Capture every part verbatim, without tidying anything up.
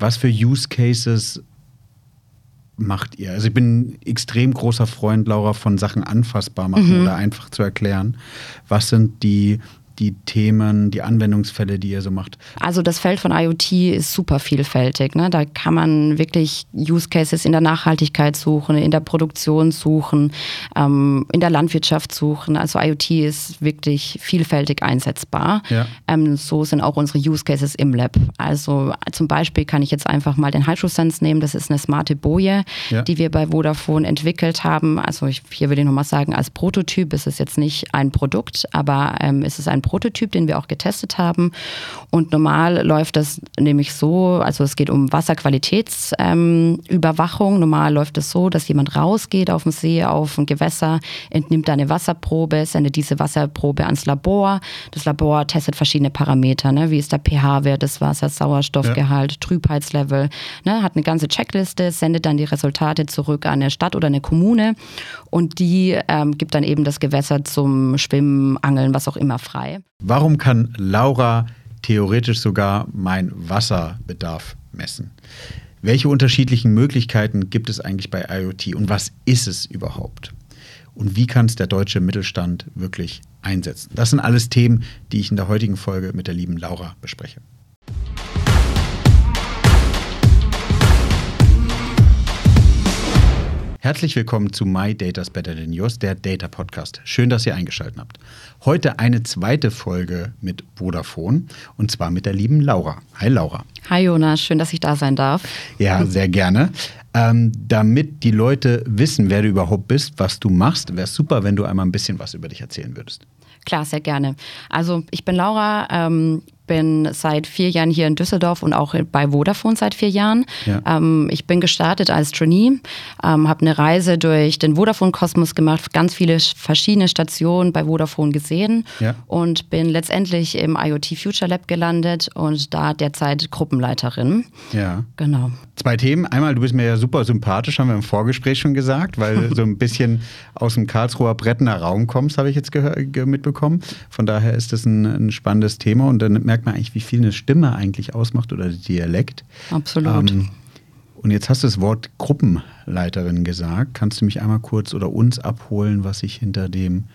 Was für Use Cases macht ihr? Also ich bin ein extrem großer Freund, Laura, von Sachen anfassbar machen mhm. oder einfach zu erklären. Was sind die die Themen, die Anwendungsfälle, die ihr so macht? Also das Feld von IoT ist super vielfältig. Ne? Da kann man wirklich Use Cases in der Nachhaltigkeit suchen, in der Produktion suchen, ähm, in der Landwirtschaft suchen. Also IoT ist wirklich vielfältig einsetzbar. Ja. Ähm, so sind auch unsere Use Cases im Lab. Also zum Beispiel kann ich jetzt einfach mal den Hydrosense nehmen. Das ist eine smarte Boje, ja. die wir bei Vodafone entwickelt haben. Also ich, hier würde ich nochmal sagen, als Prototyp ist es jetzt nicht ein Produkt, aber ähm, es ist ein Prototyp, den wir auch getestet haben. Und normal läuft das nämlich so, also es geht um Wasserqualitätsüberwachung. Ähm, normal läuft es so, dass jemand rausgeht auf den See, auf ein Gewässer, entnimmt eine Wasserprobe, sendet diese Wasserprobe ans Labor. Das Labor testet verschiedene Parameter, ne? Wie ist der pH-Wert des Wassers, Sauerstoffgehalt, ja. Trübheitslevel, ne? Hat eine ganze Checkliste, sendet dann die Resultate zurück an eine Stadt oder eine Kommune und die ähm, gibt dann eben das Gewässer zum Schwimmen, Angeln, was auch immer frei. Warum kann Laura theoretisch sogar meinen Wasserbedarf messen? Welche unterschiedlichen Möglichkeiten gibt es eigentlich bei IoT und was ist es überhaupt? Und wie kann es der deutsche Mittelstand wirklich einsetzen? Das sind alles Themen, die ich in der heutigen Folge mit der lieben Laura bespreche. Herzlich willkommen zu My Data's Better Than Yours, der Data Podcast. Schön, dass ihr eingeschaltet habt. Heute eine zweite Folge mit Vodafone und zwar mit der lieben Laura. Hi Laura. Hi Jonas, schön, dass ich da sein darf. Ja, sehr gerne. Ähm, damit die Leute wissen, wer du überhaupt bist, was du machst, wäre es super, wenn du einmal ein bisschen was über dich erzählen würdest. Klar, sehr gerne. Also ich bin Laura, ähm, bin seit vier Jahren hier in Düsseldorf und auch bei Vodafone seit vier Jahren. Ja. Ähm, ich bin gestartet als Trainee, ähm, habe eine Reise durch den Vodafone-Kosmos gemacht, ganz viele verschiedene Stationen bei Vodafone gesehen ja. und bin letztendlich im IoT Future Lab gelandet und da derzeit Gruppenleiterin. Ja. Genau. Zwei Themen. Einmal, du bist mir ja super sympathisch, haben wir im Vorgespräch schon gesagt, weil du so ein bisschen aus dem Karlsruher Brettener Raum kommst, habe ich jetzt gehör- mitbekommen. Von daher ist das ein, ein spannendes Thema und dann merkt man eigentlich, wie viel eine Stimme eigentlich ausmacht oder der Dialekt. Absolut. Ähm, und jetzt hast du das Wort Gruppenleiterin gesagt. Kannst du mich einmal kurz oder uns abholen, was sich hinter dem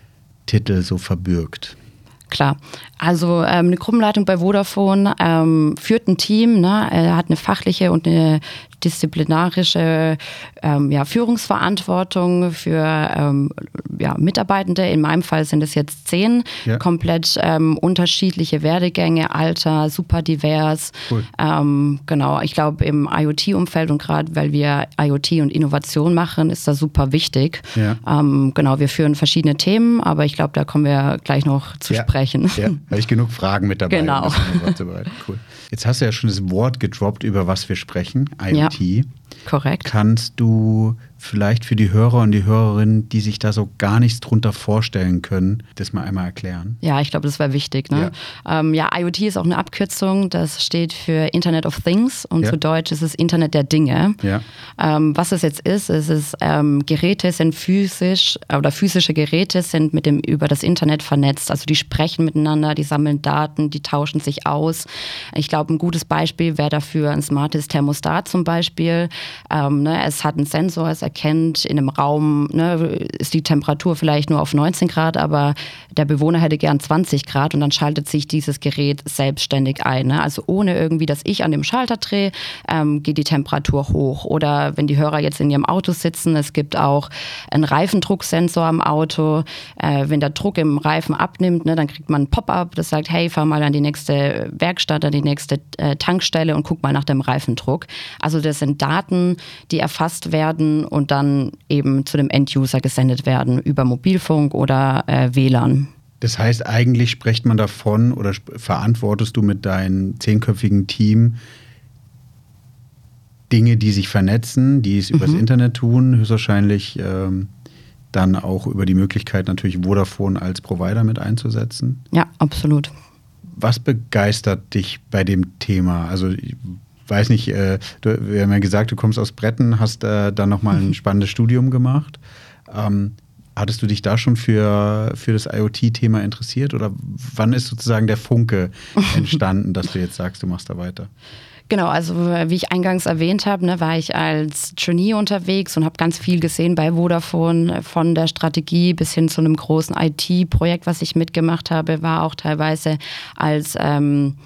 Titel so verbirgt? Klar, also ähm, eine Gruppenleitung bei Vodafone ähm, führt ein Team, ne? Er hat eine fachliche und eine disziplinarische ähm, ja, Führungsverantwortung für ähm, ja, Mitarbeitende. In meinem Fall sind es jetzt zehn, ja. komplett ähm, unterschiedliche Werdegänge, Alter, super divers. Cool. Ähm, genau, ich glaube im IoT-Umfeld und gerade weil wir IoT und Innovation machen, ist das super wichtig. Ja. Ähm, genau, wir führen verschiedene Themen, aber ich glaube, da kommen wir gleich noch zu ja. sprechen. Ja, habe ich genug Fragen mit dabei. Genau. Cool. Jetzt hast du ja schon das Wort gedroppt, über was wir sprechen, IoT. Ja, korrekt. Kannst du vielleicht für die Hörer und die Hörerinnen, die sich da so gar nichts drunter vorstellen können, das mal einmal erklären? Ja, ich glaube, das wäre wichtig. Ne? Ja. Ähm, ja, IoT ist auch eine Abkürzung, das steht für Internet of Things und ja. zu Deutsch ist es Internet der Dinge. Ja. Ähm, was es jetzt ist, es ist, ähm, Geräte sind physisch oder physische Geräte sind mit dem über das Internet vernetzt, also die sprechen miteinander, die sammeln Daten, die tauschen sich aus. Ich glaube, ein gutes Beispiel wäre dafür ein smartes Thermostat zum Beispiel. Ähm, ne, es hat einen Sensor, es erkennt in einem Raum, ne, ist die Temperatur vielleicht nur auf neunzehn Grad, aber der Bewohner hätte gern zwanzig Grad und dann schaltet sich dieses Gerät selbstständig ein. Ne? Also ohne irgendwie, dass ich an dem Schalter drehe, ähm, geht die Temperatur hoch. Oder wenn die Hörer jetzt in ihrem Auto sitzen, es gibt auch einen Reifendrucksensor am Auto. Äh, wenn der Druck im Reifen abnimmt, ne, dann kriegt man ein Pop-up, das sagt, hey, fahr mal an die nächste Werkstatt, an die nächste äh, Tankstelle und guck mal nach dem Reifendruck. Also das sind Daten, die erfasst werden und dann eben zu dem End-User gesendet werden über Mobilfunk oder äh, W L A N. Das heißt, eigentlich spricht man davon oder verantwortest du mit deinem zehnköpfigen Team Dinge, die sich vernetzen, die es mhm. übers Internet tun, höchstwahrscheinlich ähm, dann auch über die Möglichkeit natürlich Vodafone als Provider mit einzusetzen? Ja, absolut. Was begeistert dich bei dem Thema? Also ich weiß nicht, äh, du, wir haben ja gesagt, du kommst aus Bretten, hast äh, dann nochmal ein spannendes Studium gemacht. Ähm, hattest du dich da schon für, für das IoT-Thema interessiert oder wann ist sozusagen der Funke entstanden, dass du jetzt sagst, du machst da weiter? Genau, also wie ich eingangs erwähnt habe, ne, war ich als Trainee unterwegs und habe ganz viel gesehen bei Vodafone, von der Strategie bis hin zu einem großen I T-Projekt, was ich mitgemacht habe, war auch teilweise als ähm,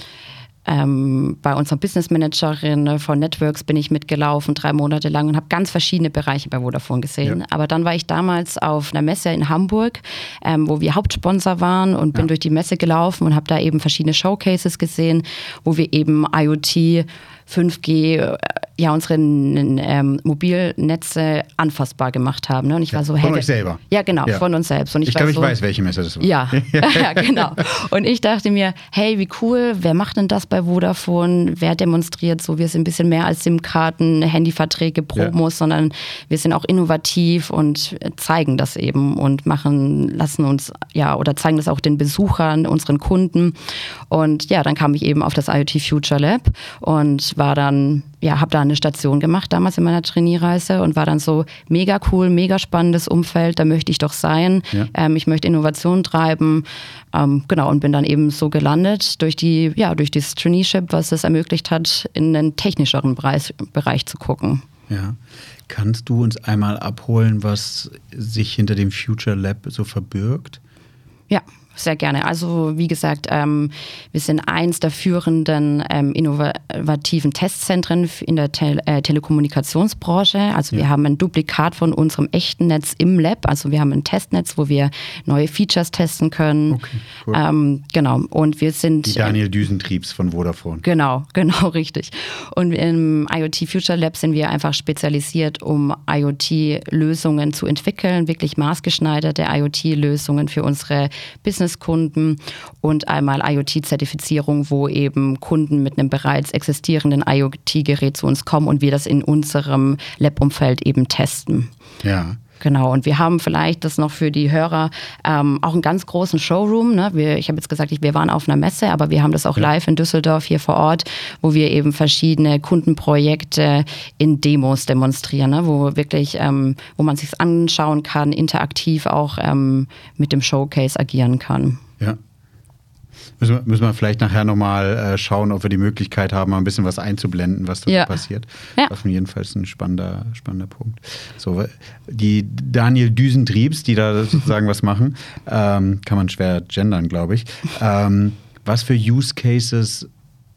Ähm, bei unserer Business Managerin von Networks bin ich mitgelaufen, drei Monate lang und habe ganz verschiedene Bereiche bei Vodafone gesehen. Ja. Aber dann war ich damals auf einer Messe in Hamburg, ähm, wo wir Hauptsponsor waren und bin ja. durch die Messe gelaufen und habe da eben verschiedene Showcases gesehen, wo wir eben IoT, fünf G, ja, unsere ähm, Mobilnetze anfassbar gemacht haben. Ne? Und ich war so, von hey, euch selber? Ja, genau, ja. von uns selbst. Und ich ich glaube, so, ich weiß, welche Messe das war. Ja, ja, genau. Und ich dachte mir, hey, wie cool, wer macht denn das bei Vodafone? Wer demonstriert so? Wir sind ein bisschen mehr als SIM-Karten, Handyverträge, Promos, ja. sondern wir sind auch innovativ und zeigen das eben und machen, lassen uns, ja, oder zeigen das auch den Besuchern, unseren Kunden. Und ja, dann kam ich eben auf das IoT Future Lab und war dann, ja, habe da eine Station gemacht damals in meiner Trainee-Reise und war dann so mega cool, mega spannendes Umfeld, da möchte ich doch sein. Ja. Ähm, ich möchte Innovation treiben. Ähm, genau, und bin dann eben so gelandet durch die, ja, durch das Traineeship, was es ermöglicht hat, in den technischeren Bereich, Bereich zu gucken. Ja. Kannst du uns einmal abholen, was sich hinter dem Future Lab so verbirgt? Ja. Sehr gerne. Also wie gesagt, ähm, wir sind eins der führenden ähm, innovativen Testzentren in der Te- äh, Telekommunikationsbranche. Also ja. wir haben ein Duplikat von unserem echten Netz im Lab. Also wir haben ein Testnetz, wo wir neue Features testen können. Okay, cool. ähm, genau. Und wir sind die Daniel Düsentriebs von Vodafone. Genau, genau richtig. Und im IoT Future Lab sind wir einfach spezialisiert, um IoT-Lösungen zu entwickeln, wirklich maßgeschneiderte IoT-Lösungen für unsere Business Kunden und einmal IoT-Zertifizierung, wo eben Kunden mit einem bereits existierenden IoT-Gerät zu uns kommen und wir das in unserem Lab-Umfeld eben testen. Ja. Genau, und wir haben vielleicht das noch für die Hörer ähm, auch einen ganz großen Showroom. Ne? Wir, ich habe jetzt gesagt, wir waren auf einer Messe, aber wir haben das auch ja. live in Düsseldorf hier vor Ort, wo wir eben verschiedene Kundenprojekte in Demos demonstrieren, ne? Wo wirklich, ähm, wo man sich anschauen kann, interaktiv auch ähm, mit dem Showcase agieren kann. Ja. Müssen wir, müssen wir vielleicht nachher nochmal äh, schauen, ob wir die Möglichkeit haben, mal ein bisschen was einzublenden, was da ja. passiert. Ja. Das ist jedenfalls ein spannender, spannender Punkt. So, die Daniel Düsentriebs, die da sozusagen was machen, ähm, kann man schwer gendern, glaube ich. Ähm, was für Use Cases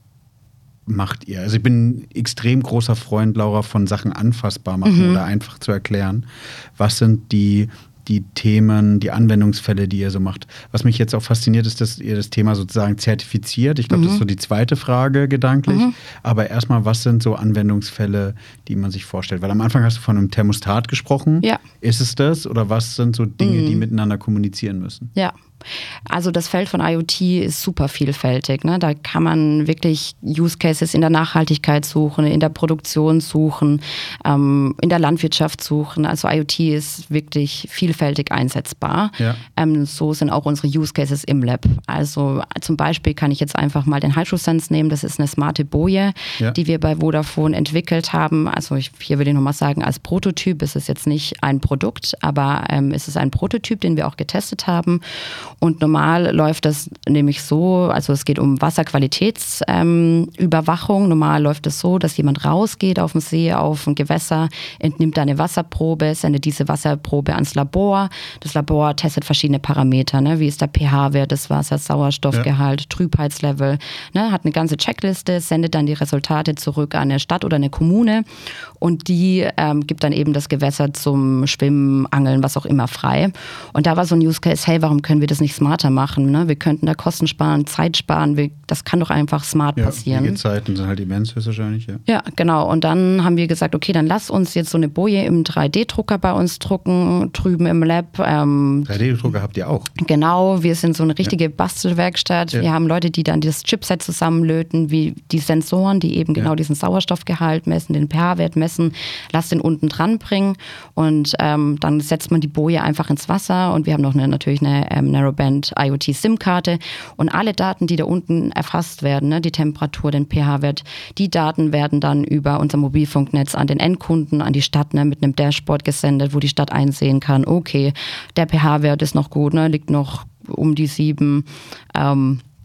macht ihr? Also ich bin ein extrem großer Freund, Laura, von Sachen anfassbar machen mhm. oder einfach zu erklären. Was sind die die Themen, die Anwendungsfälle, die ihr so macht. Was mich jetzt auch fasziniert, ist, dass ihr das Thema sozusagen zertifiziert. Ich glaube, mhm. das ist so die zweite Frage gedanklich. Mhm. Aber erstmal, was sind so Anwendungsfälle, die man sich vorstellt? Weil am Anfang hast du von einem Thermostat gesprochen. Ja. Ist es das? Oder was sind so Dinge, mhm. die miteinander kommunizieren müssen? Ja. Also das Feld von IoT ist super vielfältig. Ne? Da kann man wirklich Use Cases in der Nachhaltigkeit suchen, in der Produktion suchen, ähm, in der Landwirtschaft suchen. Also IoT ist wirklich vielfältig einsetzbar. Ja. Ähm, so sind auch unsere Use Cases im Lab. Also zum Beispiel kann ich jetzt einfach mal den HydroSense nehmen. Das ist eine smarte Boje, ja. die wir bei Vodafone entwickelt haben. Also ich, hier würde ich nochmal sagen, als Prototyp ist es jetzt nicht ein Produkt, aber ähm, es ist ein Prototyp, den wir auch getestet haben. Und normal läuft das nämlich so, also es geht um Wasserqualitätsüberwachung. Ähm, normal läuft es so, dass jemand rausgeht auf den See, auf ein Gewässer, entnimmt eine Wasserprobe, sendet diese Wasserprobe ans Labor. Das Labor testet verschiedene Parameter, ne? Wie ist der pH-Wert des Wassers, Sauerstoffgehalt, ja. Trübheitslevel. Ne? Hat eine ganze Checkliste, sendet dann die Resultate zurück an eine Stadt oder eine Kommune und die ähm, gibt dann eben das Gewässer zum Schwimmen, Angeln, was auch immer frei. Und da war so ein Use Case, hey, warum können wir das nicht smarter machen? Ne? Wir könnten da Kosten sparen, Zeit sparen, wir, das kann doch einfach smart ja, passieren. Die Zeiten sind halt immens höchstwahrscheinlich, ja. Ja, genau. Und dann haben wir gesagt, okay, dann lass uns jetzt so eine Boje im drei D Drucker bei uns drucken, drüben im Lab. Ähm, drei D Drucker habt ihr auch? Genau, wir sind so eine richtige ja. Bastelwerkstatt. Ja. Wir haben Leute, die dann das Chipset zusammenlöten, wie die Sensoren, die eben genau ja. diesen Sauerstoffgehalt messen, den pH-Wert messen, lass den unten dran bringen und ähm, dann setzt man die Boje einfach ins Wasser und wir haben noch eine, natürlich eine ähm, Narrowband IoT SIM-Karte und alle Daten, die da unten erfasst werden, ne, die Temperatur, den pH-Wert, die Daten werden dann über unser Mobilfunknetz an den Endkunden, an die Stadt, ne, mit einem Dashboard gesendet, wo die Stadt einsehen kann, okay, der pH-Wert ist noch gut, ne, liegt noch um die sieben, ähm,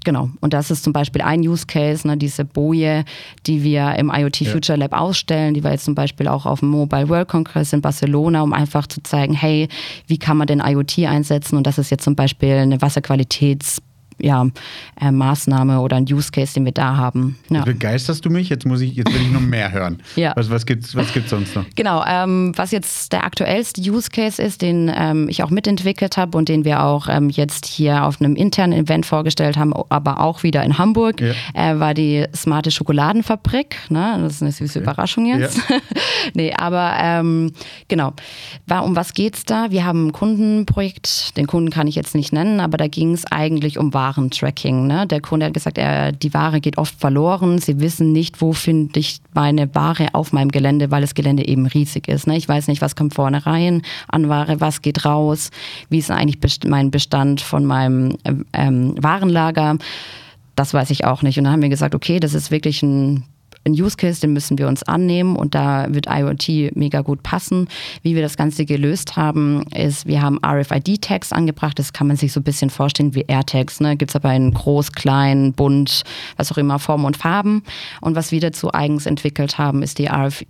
Genau. Und das ist zum Beispiel ein Use Case, ne, diese Boje, die wir im IoT ja. Future Lab ausstellen, die wir jetzt zum Beispiel auch auf dem Mobile World Congress in Barcelona, um einfach zu zeigen, hey, wie kann man denn IoT einsetzen? Und das ist jetzt zum Beispiel eine Wasserqualitäts- Ja, äh, Maßnahme oder ein Use Case, den wir da haben. Ja. Jetzt begeisterst du mich, jetzt muss ich, jetzt will ich noch mehr hören. ja. Was, was gibt's, was gibt's sonst noch? Genau, ähm, was jetzt der aktuellste Use Case ist, den ähm, ich auch mitentwickelt habe und den wir auch ähm, jetzt hier auf einem internen Event vorgestellt haben, aber auch wieder in Hamburg, ja. äh, war die smarte Schokoladenfabrik. Ne? Das ist eine süße okay. Überraschung jetzt. Ja. nee, aber ähm, genau. Um was geht's da? Wir haben ein Kundenprojekt, den Kunden kann ich jetzt nicht nennen, aber da ging es eigentlich um Warentracking. Ne? Der Kunde hat gesagt, er, die Ware geht oft verloren. Sie wissen nicht, wo finde ich meine Ware auf meinem Gelände, weil das Gelände eben riesig ist. Ne? Ich weiß nicht, was kommt vorne rein an Ware, was geht raus, wie ist eigentlich best- mein Bestand von meinem ähm, Warenlager. Das weiß ich auch nicht. Und dann haben wir gesagt, okay, das ist wirklich ein Ein Use Case, den müssen wir uns annehmen und da wird IoT mega gut passen. Wie wir das Ganze gelöst haben, ist, wir haben R F I D-Tags angebracht. Das kann man sich so ein bisschen vorstellen wie AirTags. Ne? Gibt es aber in groß, klein, bunt, was auch immer, Formen und Farben. Und was wir dazu eigens entwickelt haben, ist die R F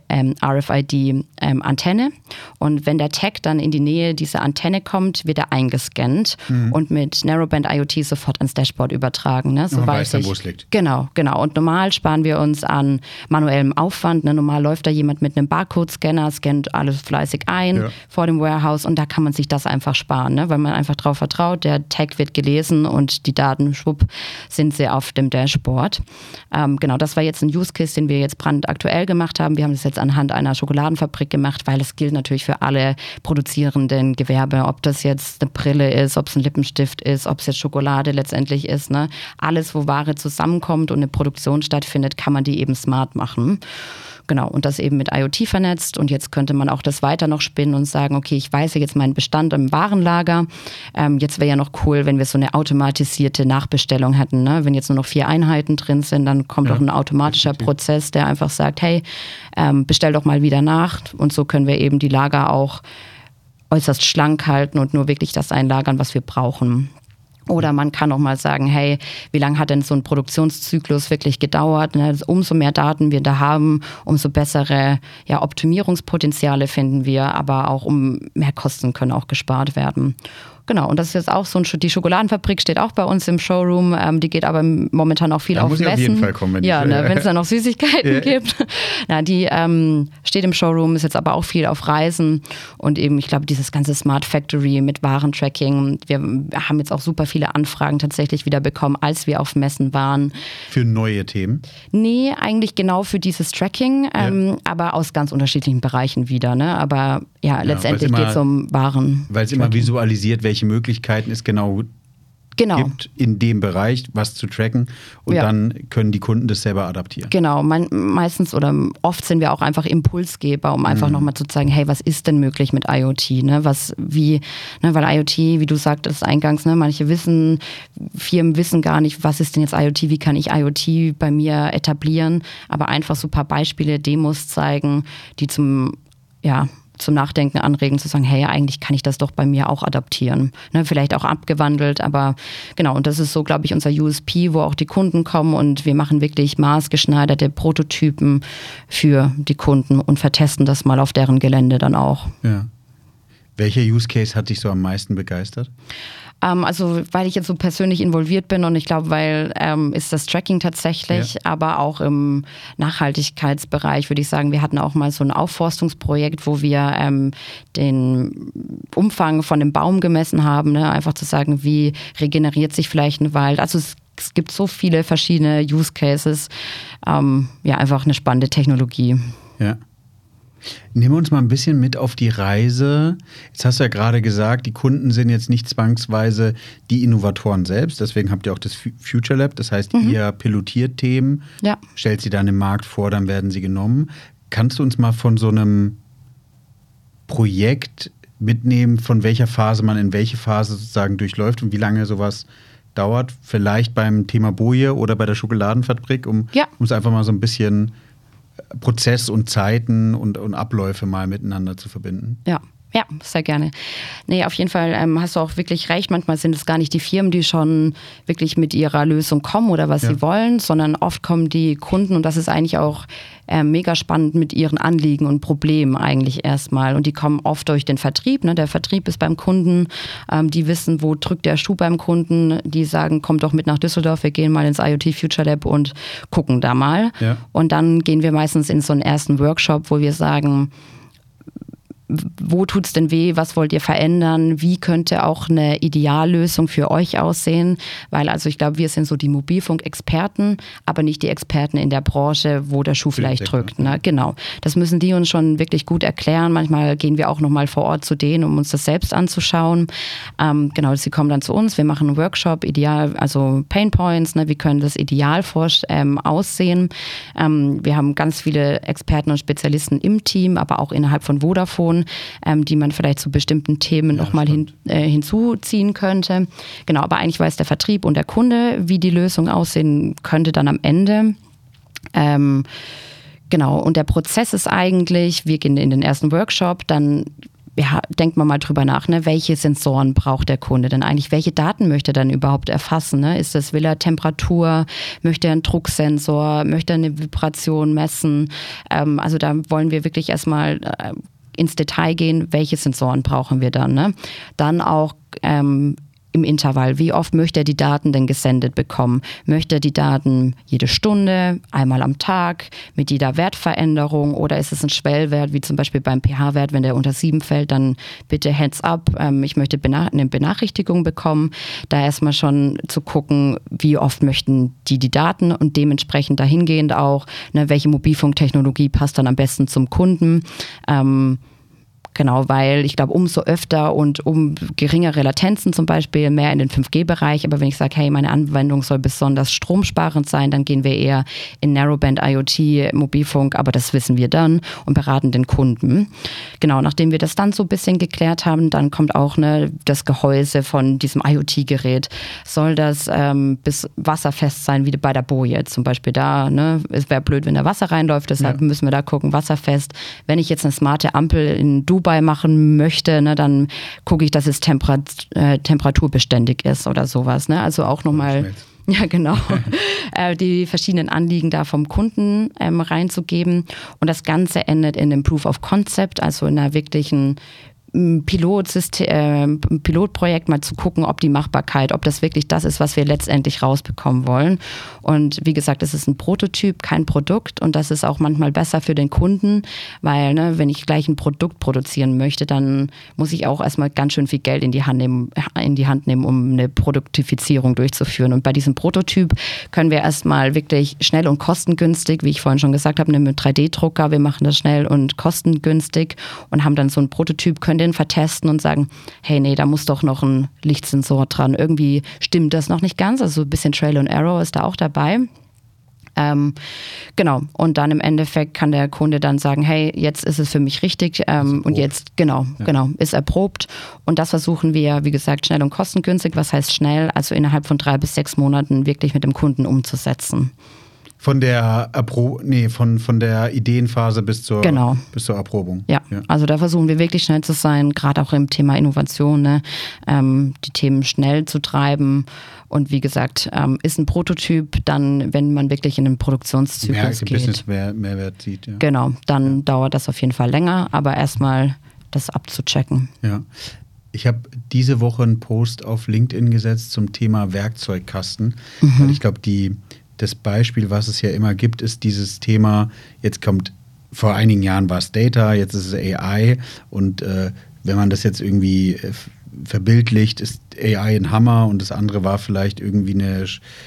I D-Antenne. Ähm, und wenn der Tag dann in die Nähe dieser Antenne kommt, wird er eingescannt mhm. und mit Narrowband IoT sofort ans Dashboard übertragen. Ne? So man weiß weiß dann, ich, wo es liegt. Genau, genau. Und normal sparen wir uns an manuellem Aufwand. Ne? Normal läuft da jemand mit einem Barcode-Scanner, scannt alles fleißig ein ja. vor dem Warehouse und da kann man sich das einfach sparen, ne? Weil man einfach darauf vertraut, der Tag wird gelesen und die Daten, schwupp, sind sie auf dem Dashboard. Ähm, genau, das war jetzt ein Use Case, den wir jetzt brandaktuell gemacht haben. Wir haben das jetzt anhand einer Schokoladenfabrik gemacht, weil es gilt natürlich für alle produzierenden Gewerbe, ob das jetzt eine Brille ist, ob es ein Lippenstift ist, ob es jetzt Schokolade letztendlich ist. Ne? Alles, wo Ware zusammenkommt und eine Produktion stattfindet, kann man die eben smart machen. Genau, und das eben mit IoT vernetzt. Und jetzt könnte man auch das weiter noch spinnen und sagen, okay, ich weiß ja jetzt meinen Bestand im Warenlager. Ähm, jetzt wäre ja noch cool, wenn wir so eine automatisierte Nachbestellung hätten. Ne? Wenn jetzt nur noch vier Einheiten drin sind, dann kommt ja, auch ein automatischer definitiv. Prozess, der einfach sagt, hey, ähm, bestell doch mal wieder nach. Und so können wir eben die Lager auch äußerst schlank halten und nur wirklich das einlagern, was wir brauchen. Oder man kann auch mal sagen, hey, wie lange hat denn so ein Produktionszyklus wirklich gedauert? Umso mehr Daten wir da haben, umso bessere ja, Optimierungspotenziale finden wir, aber auch um mehr Kosten können auch gespart werden. Genau, und das ist jetzt auch so ein, die Schokoladenfabrik steht auch bei uns im Showroom, ähm, die geht aber momentan auch viel da auf muss Messen. Ich auf jeden Fall kommen, wenn ja, ne, wenn es da noch Süßigkeiten ja. gibt. Na, die ähm, steht im Showroom, ist jetzt aber auch viel auf Reisen und eben, ich glaube, dieses ganze Smart Factory mit Warentracking. Wir haben jetzt auch super viele Anfragen tatsächlich wieder bekommen, als wir auf Messen waren. Für neue Themen? Nee, eigentlich genau für dieses Tracking, ähm, ja. aber aus ganz unterschiedlichen Bereichen wieder. Ne? Aber ja, ja letztendlich geht es um Waren. Weil es immer visualisiert, welche Möglichkeiten es genau, genau gibt, in dem Bereich was zu tracken und ja. dann können die Kunden das selber adaptieren. Genau, mein, meistens oder oft sind wir auch einfach Impulsgeber, um einfach mhm. nochmal zu zeigen, hey, was ist denn möglich mit IoT? Ne? Was, wie, ne? Weil IoT, wie du sagtest eingangs, ne? manche wissen, Firmen wissen gar nicht, was ist denn jetzt IoT, wie kann ich IoT bei mir etablieren, aber einfach so ein paar Beispiele, Demos zeigen, die zum, ja, zum Nachdenken anregen, zu sagen, hey, eigentlich kann ich das doch bei mir auch adaptieren. Ne, vielleicht auch abgewandelt, aber genau, und das ist so, glaube ich, unser U S P, wo auch die Kunden kommen und wir machen wirklich maßgeschneiderte Prototypen für die Kunden und vertesten das mal auf deren Gelände dann auch. Ja. Welcher Use Case hat dich so am meisten begeistert? Ähm, also weil ich jetzt so persönlich involviert bin und ich glaube, weil ähm, ist das Tracking tatsächlich, ja. aber auch im Nachhaltigkeitsbereich würde ich sagen, wir hatten auch mal so ein Aufforstungsprojekt, wo wir ähm, den Umfang von dem Baum gemessen haben, ne? Einfach zu sagen, wie regeneriert sich vielleicht ein Wald. Also es, es gibt so viele verschiedene Use Cases. Ähm, ja, einfach eine spannende Technologie. Ja. Nimm uns mal ein bisschen mit auf die Reise. Jetzt hast du ja gerade gesagt, die Kunden sind jetzt nicht zwangsweise die Innovatoren selbst. Deswegen habt ihr auch das Future Lab. Das heißt, mhm. ihr pilotiert Themen, ja. stellt sie dann im Markt vor, dann werden sie genommen. Kannst du uns mal von so einem Projekt mitnehmen, von welcher Phase man in welche Phase sozusagen durchläuft und wie lange sowas dauert? Vielleicht beim Thema Boje oder bei der Schokoladenfabrik, um ja. es einfach mal so ein bisschen Prozess und Zeiten und, und Abläufe mal miteinander zu verbinden. Ja, Ja, sehr gerne. Nee, auf jeden Fall ähm, hast du auch wirklich recht. Manchmal sind es gar nicht die Firmen, die schon wirklich mit ihrer Lösung kommen oder was ja. sie wollen, sondern oft kommen die Kunden und das ist eigentlich auch äh, mega spannend mit ihren Anliegen und Problemen eigentlich erstmal. Und die kommen oft durch den Vertrieb. Ne? Der Vertrieb ist beim Kunden. Ähm, die wissen, wo drückt der Schuh beim Kunden. Die sagen, kommt doch mit nach Düsseldorf, wir gehen mal ins IoT Future Lab und gucken da mal. Ja. Und dann gehen wir meistens in so einen ersten Workshop, wo wir sagen, wo tut's denn weh, was wollt ihr verändern, wie könnte auch eine Ideallösung für euch aussehen, weil also ich glaube, wir sind so die Mobilfunk-Experten, aber nicht die Experten in der Branche, wo der Schuh vielleicht drückt. Ne? Genau, das müssen die uns schon wirklich gut erklären. Manchmal gehen wir auch nochmal vor Ort zu denen, um uns das selbst anzuschauen. Ähm, genau, sie kommen dann zu uns, wir machen einen Workshop, ideal, also Pain Points, ne? Wie können das ideal vor, ähm, aussehen. Ähm, wir haben ganz viele Experten und Spezialisten im Team, aber auch innerhalb von Vodafone, Ähm, die man vielleicht zu bestimmten Themen ja, nochmal hin, äh, hinzuziehen könnte. Genau, aber eigentlich weiß der Vertrieb und der Kunde, wie die Lösung aussehen könnte dann am Ende. Ähm, genau, und der Prozess ist eigentlich, wir gehen in den ersten Workshop, dann ja, denkt man mal drüber nach, ne? Welche Sensoren braucht der Kunde denn eigentlich? Welche Daten möchte er dann überhaupt erfassen? Ne? Ist das, will er Temperatur? Möchte er einen Drucksensor? Möchte er eine Vibration messen? Ähm, also da wollen wir wirklich erstmal äh, ins Detail gehen, welche Sensoren brauchen wir dann. Ne? Dann auch ähm, im Intervall, wie oft möchte er die Daten denn gesendet bekommen? Möchte er die Daten jede Stunde, einmal am Tag, mit jeder Wertveränderung oder ist es ein Schwellwert, wie zum Beispiel beim pH-Wert, wenn der unter sieben fällt, dann bitte Heads up, ähm, ich möchte bena- eine Benachrichtigung bekommen. Da erstmal schon zu gucken, wie oft möchten die die Daten und dementsprechend dahingehend auch, ne, welche Mobilfunktechnologie passt dann am besten zum Kunden. Ähm, Genau, weil ich glaube, umso öfter und um geringere Latenzen zum Beispiel, mehr in den fünf G Bereich. Aber wenn ich sage, hey, meine Anwendung soll besonders stromsparend sein, dann gehen wir eher in Narrowband IoT, Mobilfunk, aber das wissen wir dann und beraten den Kunden. Genau, nachdem wir das dann so ein bisschen geklärt haben, dann kommt auch ne, das Gehäuse von diesem IoT-Gerät. Soll das ähm, bis wasserfest sein, wie bei der Boje zum Beispiel da. Ne? Es wäre blöd, wenn da Wasser reinläuft, deshalb ja. müssen wir da gucken, wasserfest. Wenn ich jetzt eine smarte Ampel in Dubai machen möchte, ne, dann gucke ich, dass es temperat- äh, temperaturbeständig ist oder sowas. Ne? Also auch nochmal, ja genau, äh, die verschiedenen Anliegen da vom Kunden ähm, reinzugeben. Und das Ganze endet in einem Proof of Concept, also in einer wirklichen Pilotsystem, äh, Pilotprojekt mal zu gucken, ob die Machbarkeit, ob das wirklich das ist, was wir letztendlich rausbekommen wollen. Und wie gesagt, es ist ein Prototyp, kein Produkt und das ist auch manchmal besser für den Kunden, weil ne, wenn ich gleich ein Produkt produzieren möchte, dann muss ich auch erstmal ganz schön viel Geld in die Hand nehmen, in die Hand nehmen, um eine Produktifizierung durchzuführen. Und bei diesem Prototyp können wir erstmal wirklich schnell und kostengünstig, wie ich vorhin schon gesagt habe, mit drei D Drucker, wir machen das schnell und kostengünstig und haben dann so einen Prototyp, können den vertesten und sagen, hey, nee, da muss doch noch ein Lichtsensor dran. Irgendwie stimmt das noch nicht ganz. Also ein bisschen Trail and Error ist da auch dabei. Ähm, genau. Und dann im Endeffekt kann der Kunde dann sagen, hey, jetzt ist es für mich richtig ähm, und jetzt, genau, ja. genau, ist erprobt. Und das versuchen wir, wie gesagt, schnell und kostengünstig. Was heißt schnell? Also innerhalb von drei bis sechs Monaten wirklich mit dem Kunden umzusetzen. Von der Appro- nee, von, von der Ideenphase bis zur, genau. bis zur Erprobung. Ja. ja, also da versuchen wir wirklich schnell zu sein, gerade auch im Thema Innovation, ne? ähm, die Themen schnell zu treiben. Und wie gesagt, ähm, ist ein Prototyp dann, wenn man wirklich in den Produktionszyklus Mehr, geht. Business mehr, Mehrwert sieht. Ja. Genau, dann ja. dauert das auf jeden Fall länger, aber erstmal das abzuchecken. Ja. Ich habe diese Woche einen Post auf LinkedIn gesetzt zum Thema Werkzeugkasten. Mhm. Weil ich glaube, die das Beispiel, was es ja immer gibt, ist dieses Thema, jetzt kommt, vor einigen Jahren war es Data, jetzt ist es A I und äh, wenn man das jetzt irgendwie äh, verbildlicht, ist A I ein Hammer und das andere war vielleicht irgendwie eine,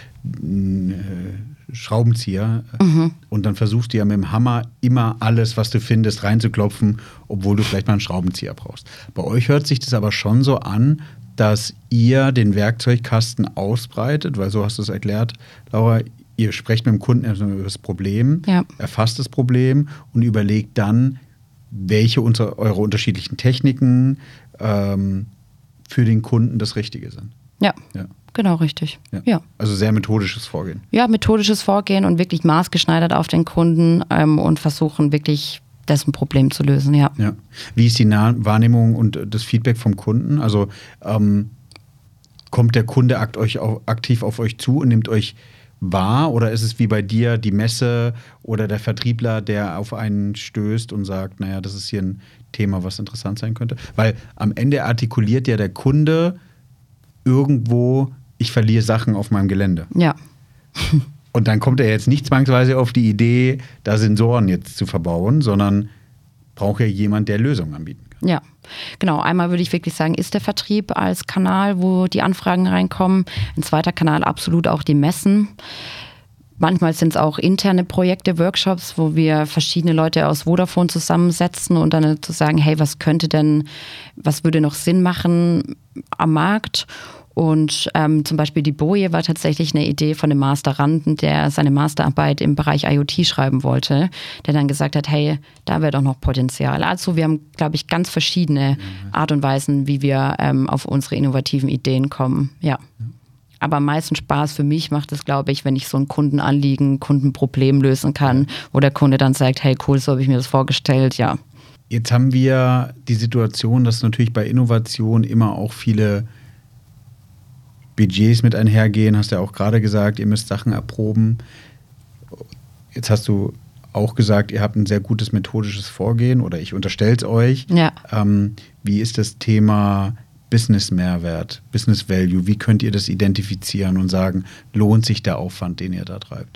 ein äh, Schraubenzieher mhm. und dann versuchst du ja mit dem Hammer immer alles, was du findest, reinzuklopfen, obwohl du vielleicht mal einen Schraubenzieher brauchst. Bei euch hört sich das aber schon so an, dass ihr den Werkzeugkasten ausbreitet, weil so hast du es erklärt, Laura, ihr sprecht mit dem Kunden erstmal über das Problem, ja. erfasst das Problem und überlegt dann, welche unter, eure unterschiedlichen Techniken ähm, für den Kunden das Richtige sind. Ja, ja. genau, richtig. Ja. Ja. Also sehr methodisches Vorgehen. Ja, methodisches Vorgehen und wirklich maßgeschneidert auf den Kunden ähm, und versuchen wirklich dessen Problem zu lösen, ja. ja. Wie ist die Wahrnehmung und das Feedback vom Kunden? Also ähm, kommt der Kunde akt euch auch aktiv auf euch zu und nimmt euch wahr? Oder ist es wie bei dir die Messe oder der Vertriebler, der auf einen stößt und sagt, naja, das ist hier ein Thema, was interessant sein könnte? Weil am Ende artikuliert ja der Kunde irgendwo, ich verliere Sachen auf meinem Gelände. Ja. Und dann kommt er jetzt nicht zwangsweise auf die Idee, da Sensoren jetzt zu verbauen, sondern braucht ja jemand, der Lösungen anbieten kann. Ja, genau. Einmal würde ich wirklich sagen, ist der Vertrieb als Kanal, wo die Anfragen reinkommen. Ein zweiter Kanal absolut auch die Messen. Manchmal sind es auch interne Projekte, Workshops, wo wir verschiedene Leute aus Vodafone zusammensetzen und dann zu sagen, hey, was könnte denn, was würde noch Sinn machen am Markt? Und ähm, zum Beispiel die Boje war tatsächlich eine Idee von einem Masteranden, der seine Masterarbeit im Bereich IoT schreiben wollte, der dann gesagt hat, hey, da wäre doch noch Potenzial. Also wir haben, glaube ich, ganz verschiedene Art und Weisen, wie wir ähm, auf unsere innovativen Ideen kommen. Ja. Aber am meisten Spaß für mich macht es, glaube ich, wenn ich so ein Kundenanliegen, Kundenproblem lösen kann, wo der Kunde dann sagt, hey, cool, so habe ich mir das vorgestellt, ja. Jetzt haben wir die Situation, dass natürlich bei Innovation immer auch viele Budgets mit einhergehen, hast du ja auch gerade gesagt, ihr müsst Sachen erproben. Jetzt hast du auch gesagt, ihr habt ein sehr gutes methodisches Vorgehen oder ich unterstelle es euch. Ja. Ähm, wie ist das Thema Business-Mehrwert, Business-Value? Wie könnt ihr das identifizieren und sagen, lohnt sich der Aufwand, den ihr da treibt?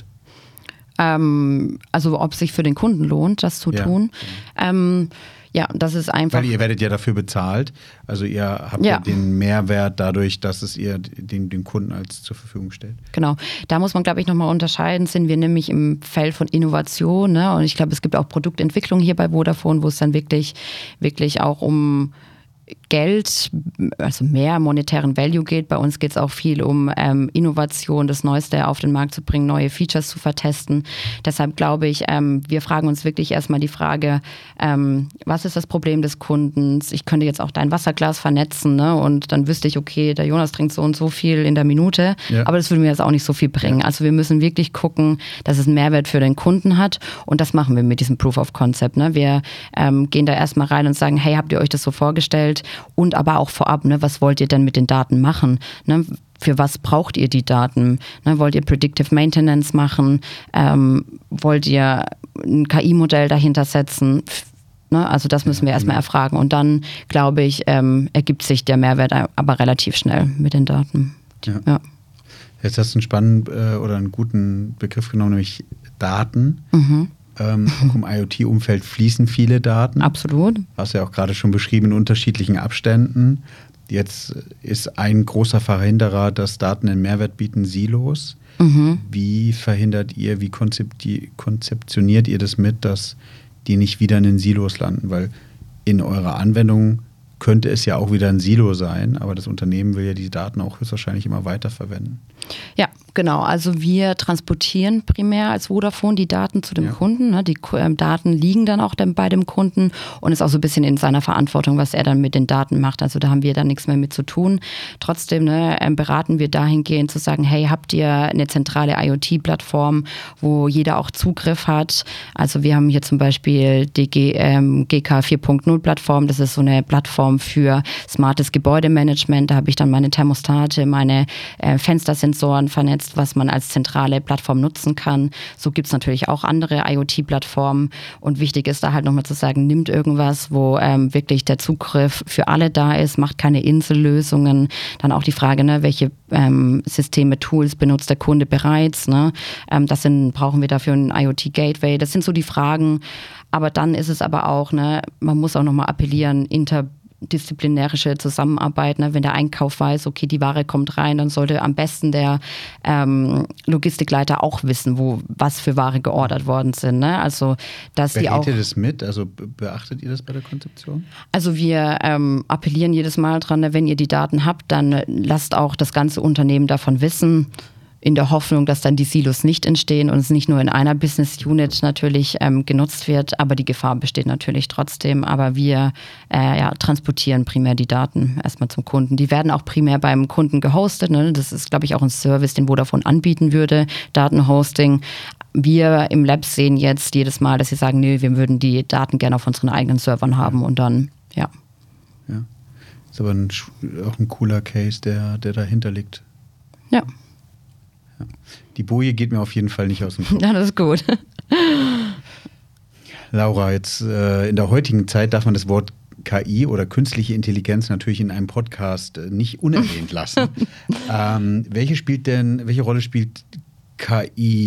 Ähm, also ob sich für den Kunden lohnt, das zu ja. tun. Ähm, Ja, das ist einfach. Weil ihr werdet ja dafür bezahlt. Also ihr habt ja, ja den Mehrwert dadurch, dass es ihr den, den Kunden als zur Verfügung stellt. Genau. Da muss man, glaube ich, nochmal unterscheiden. Sind wir nämlich im Feld von Innovation, ne? Und ich glaube, es gibt auch Produktentwicklung hier bei Vodafone, wo es dann wirklich, wirklich auch um Geld, also mehr monetären Value geht. Bei uns geht es auch viel um ähm, Innovation, das Neueste auf den Markt zu bringen, neue Features zu vertesten. Deshalb glaube ich, ähm, wir fragen uns wirklich erstmal die Frage, ähm, was ist das Problem des Kundens? Ich könnte jetzt auch dein Wasserglas vernetzen, ne? Und dann wüsste ich, okay, der Jonas trinkt so und so viel in der Minute, ja. Aber das würde mir jetzt auch nicht so viel bringen. Ja. Also wir müssen wirklich gucken, dass es einen Mehrwert für den Kunden hat und das machen wir mit diesem Proof of Concept. Ne? Wir ähm, gehen da erstmal rein und sagen, hey, habt ihr euch das so vorgestellt? Und aber auch vorab, ne, was wollt ihr denn mit den Daten machen? Ne? Für was braucht ihr die Daten? Ne? Wollt ihr Predictive Maintenance machen? Ähm, wollt ihr ein K I-Modell dahinter setzen? Ne? Also das müssen wir erstmal erfragen. Und dann, glaube ich, ähm, ergibt sich der Mehrwert aber relativ schnell mit den Daten. Ja. Ja. Jetzt hast du einen spannenden äh, oder einen guten Begriff genommen, nämlich Daten. Mhm. Ähm, auch im IoT-Umfeld fließen viele Daten. Absolut. Hast du ja auch gerade schon beschrieben, in unterschiedlichen Abständen. Jetzt ist ein großer Verhinderer, dass Daten einen Mehrwert bieten, Silos. Mhm. Wie verhindert ihr, wie konzepti- konzeptioniert ihr das mit, dass die nicht wieder in den Silos landen? Weil in eurer Anwendung könnte es ja auch wieder ein Silo sein, aber das Unternehmen will ja die Daten auch höchstwahrscheinlich immer weiter verwenden. Ja, genau. Also wir transportieren primär als Vodafone die Daten zu dem ja. Kunden. Ne? Die äh, Daten liegen dann auch dann bei dem Kunden und ist auch so ein bisschen in seiner Verantwortung, was er dann mit den Daten macht. Also da haben wir dann nichts mehr mit zu tun. Trotzdem ne, äh, beraten wir dahingehend zu sagen, hey, habt ihr eine zentrale IoT-Plattform, wo jeder auch Zugriff hat? Also wir haben hier zum Beispiel die G, ähm, G K vier Punkt null Plattform. Das ist so eine Plattform für smartes Gebäudemanagement. Da habe ich dann meine Thermostate, meine äh, Fenstersensoren vernetzt, was man als zentrale Plattform nutzen kann. So gibt es natürlich auch andere IoT-Plattformen. Und wichtig ist da halt nochmal zu sagen, nimmt irgendwas, wo ähm, wirklich der Zugriff für alle da ist, macht keine Insellösungen. Dann auch die Frage, ne, welche ähm, Systeme, Tools benutzt der Kunde bereits. Ne? Ähm, das sind, brauchen wir dafür ein IoT-Gateway. Das sind so die Fragen. Aber dann ist es aber auch, ne, man muss auch nochmal appellieren, inter disziplinärische Zusammenarbeit, ne? Wenn der Einkauf weiß, okay, die Ware kommt rein, dann sollte am besten der ähm, Logistikleiter auch wissen, wo was für Ware geordert worden sind. Ne? Also, dass Berät die auch, ihr das mit? Also beachtet ihr das bei der Konzeption? Also wir ähm, appellieren jedes Mal dran, ne? Wenn ihr die Daten habt, dann lasst auch das ganze Unternehmen davon wissen, in der Hoffnung, dass dann die Silos nicht entstehen und es nicht nur in einer Business Unit natürlich ähm, genutzt wird, aber die Gefahr besteht natürlich trotzdem. Aber wir äh, ja, transportieren primär die Daten erstmal zum Kunden. Die werden auch primär beim Kunden gehostet. Ne? Das ist, glaube ich, auch ein Service, den Vodafone anbieten würde, Datenhosting. wir im Lab sehen jetzt jedes Mal, dass sie sagen, nee, wir würden die Daten gerne auf unseren eigenen Servern haben und dann, ja. Ja, ist aber ein, auch ein cooler Case, der, der dahinter liegt. Ja. ja. Die Boje geht mir auf jeden Fall nicht aus dem Kopf. Ja, das ist gut. Laura, jetzt äh, in der heutigen Zeit darf man das Wort K I oder künstliche Intelligenz natürlich in einem Podcast äh, nicht unerwähnt lassen. ähm, welche spielt denn, welche Rolle spielt K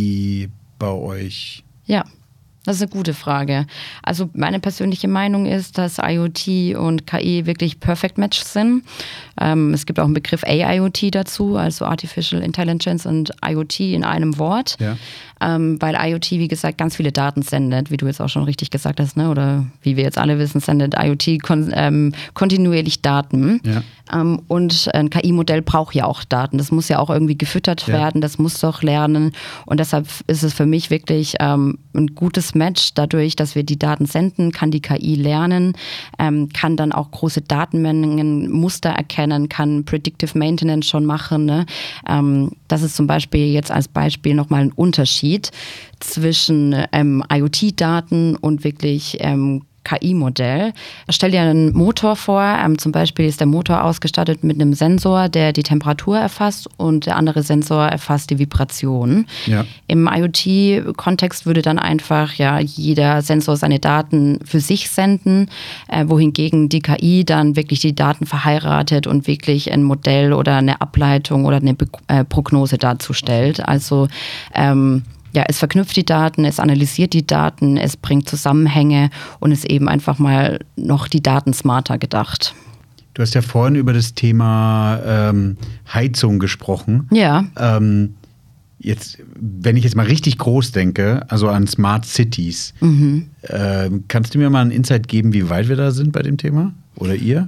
I bei euch? Ja, das ist eine gute Frage. Also meine persönliche Meinung ist, dass IoT und K I wirklich Perfect Match sind. Ähm, es gibt auch einen Begriff A I O T dazu, also Artificial Intelligence und IoT in einem Wort. Ja. Ähm, weil IoT, wie gesagt, ganz viele Daten sendet, wie du jetzt auch schon richtig gesagt hast, ne? Oder wie wir jetzt alle wissen, sendet IoT kon- ähm, kontinuierlich Daten. Ja. Ähm, und ein K I-Modell braucht ja auch Daten. Das muss ja auch irgendwie gefüttert ja. werden, das muss doch lernen. Und deshalb ist es für mich wirklich ähm, ein gutes Match. Dadurch, dass wir die Daten senden, kann die K I lernen, ähm, kann dann auch große Datenmengen, Muster erkennen, kann Predictive Maintenance schon machen. Ne? Ähm, das ist zum Beispiel jetzt als Beispiel nochmal ein Unterschied zwischen ähm, IoT-Daten und wirklich ähm, K I-Modell. Stell dir einen Motor vor, ähm, zum Beispiel ist der Motor ausgestattet mit einem Sensor, der die Temperatur erfasst und der andere Sensor erfasst die Vibration. Ja. Im IoT-Kontext würde dann einfach ja jeder Sensor seine Daten für sich senden, äh, wohingegen die K I dann wirklich die Daten verheiratet und wirklich ein Modell oder eine Ableitung oder eine Be- äh, Prognose dazu stellt. Also ähm, Ja, es verknüpft die Daten, es analysiert die Daten, es bringt Zusammenhänge und ist eben einfach mal noch die Daten smarter gedacht. Du hast ja vorhin über das Thema ähm, Heizung gesprochen. Ja. Ähm, jetzt, wenn ich jetzt mal richtig groß denke, also an Smart Cities, mhm. äh, kannst du mir mal einen Insight geben, wie weit wir da sind bei dem Thema? Oder ihr?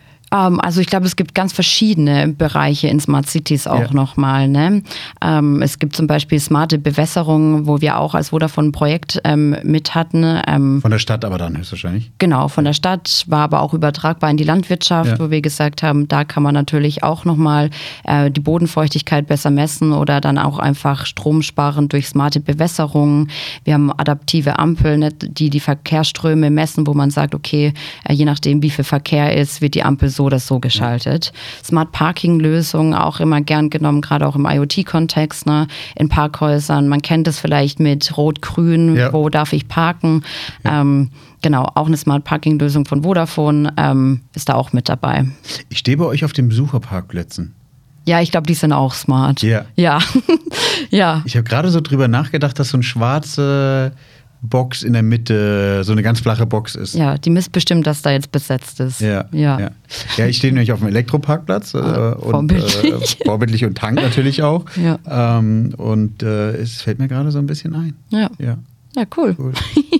Um, also ich glaube, es gibt ganz verschiedene Bereiche in Smart Cities auch ja. nochmal. Ne? Um, es gibt zum Beispiel smarte Bewässerung, wo wir auch als Vodafone ein Projekt ähm, mit hatten. Ähm, von der Stadt aber dann höchstwahrscheinlich? Genau, von der Stadt, war aber auch übertragbar in die Landwirtschaft, ja. wo wir gesagt haben, da kann man natürlich auch nochmal äh, die Bodenfeuchtigkeit besser messen oder dann auch einfach Strom sparen durch smarte Bewässerung. Wir haben adaptive Ampeln, ne, die die Verkehrsströme messen, wo man sagt, okay, äh, je nachdem wie viel Verkehr ist, wird die Ampel so oder so geschaltet. Ja. Smart Parking-Lösungen auch immer gern genommen, gerade auch im IoT-Kontext, ne? In Parkhäusern. Man kennt es vielleicht mit Rot-Grün, ja. wo darf ich parken. Ja. Ähm, genau, auch eine Smart Parking-Lösung von Vodafone ähm, ist da auch mit dabei. Ich stehe bei euch auf den Besucherparkplätzen. Ja, ich glaube, die sind auch smart. Yeah. Ja. ja. Ich habe gerade so drüber nachgedacht, dass so ein schwarze Box in der Mitte, so eine ganz flache Box ist. Ja, die misst bestimmt, dass da jetzt besetzt ist. Ja, ja. ja. ja ich stehe nämlich auf dem Elektroparkparkplatz. Ah, äh, und, vorbildlich. Äh, vorbildlich und Tank natürlich auch. Ja. Ähm, und äh, es fällt mir gerade so ein bisschen ein. Ja, ja. ja cool. cool.